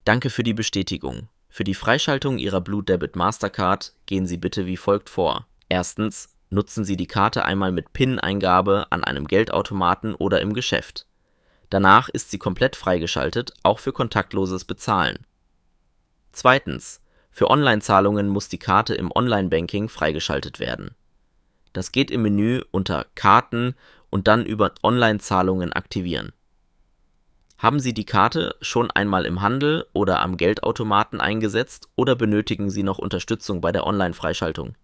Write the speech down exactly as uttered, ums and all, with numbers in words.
Danke für die Bestätigung. Für die Freischaltung Ihrer Blue Debit Mastercard gehen Sie bitte wie folgt vor. Erstens, nutzen Sie die Karte einmal mit PIN-Eingabe an einem Geldautomaten oder im Geschäft. Danach ist sie komplett freigeschaltet, auch für kontaktloses Bezahlen. Zweitens, für Online-Zahlungen muss die Karte im Online-Banking freigeschaltet werden. Das geht im Menü unter Karten und dann über Online-Zahlungen aktivieren. Haben Sie die Karte schon einmal im Handel oder am Geldautomaten eingesetzt oder benötigen Sie noch Unterstützung bei der Online-Freischaltung?